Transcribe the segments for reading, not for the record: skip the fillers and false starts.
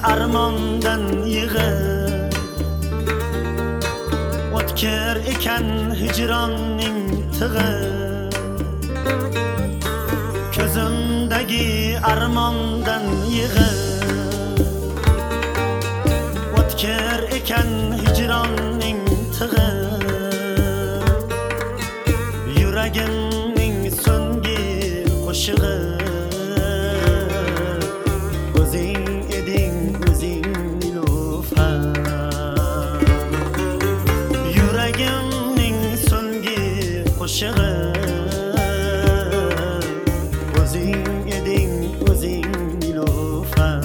armondan yig'ib o'tkir ekan hijronning tig'i ko'zimdagi armondan yig'ib o'tkir ekan hijronning tig'i yuragimning so'nggi qo'shig'i o'zing eding o'zing nilufar yuragimning so'nggi qo'shig'i o'zing eding o'zing nilufar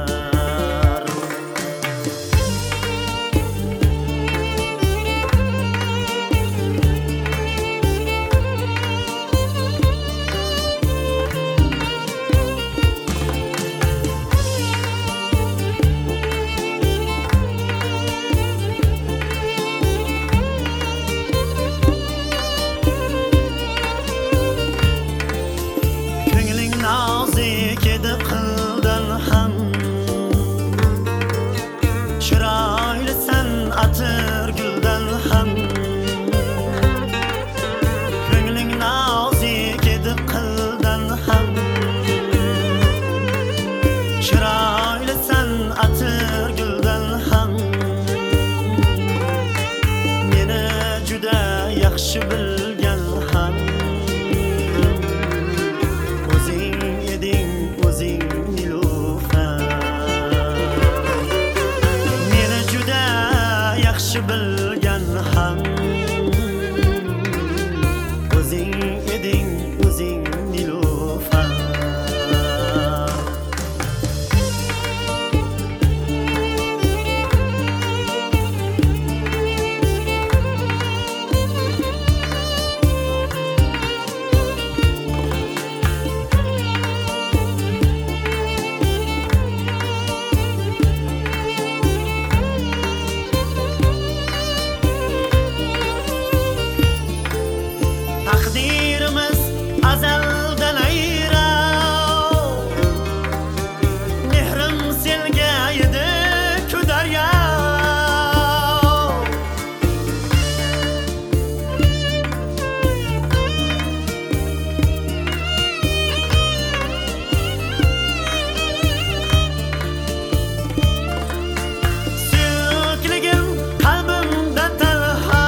nazik edi qildan ham chiroylisan atir guldan ham ko'ngling nazik edi qildan ham chiroylisan atir guldan ham meni juda yaxshi bilgan ham bilgan ham o'zing eding o'zing nilufar taqdirimiz azaldan ayrov mehrim senga edi ku daryo suyukligim qalbimda talha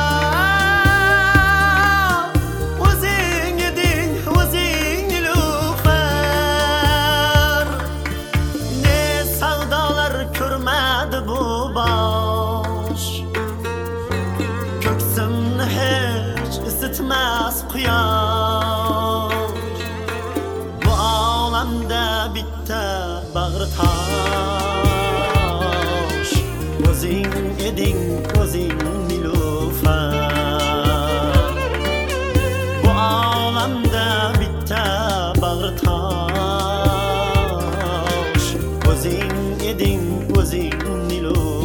ko'rmadi bu bosh ko'ksimni hech isitmas quyosh bu olamda bitta bag'ri tosh o'zing eding o'zing nilufar bu olamda bitta bag'ri tosh o'zing eding o'zing nilufar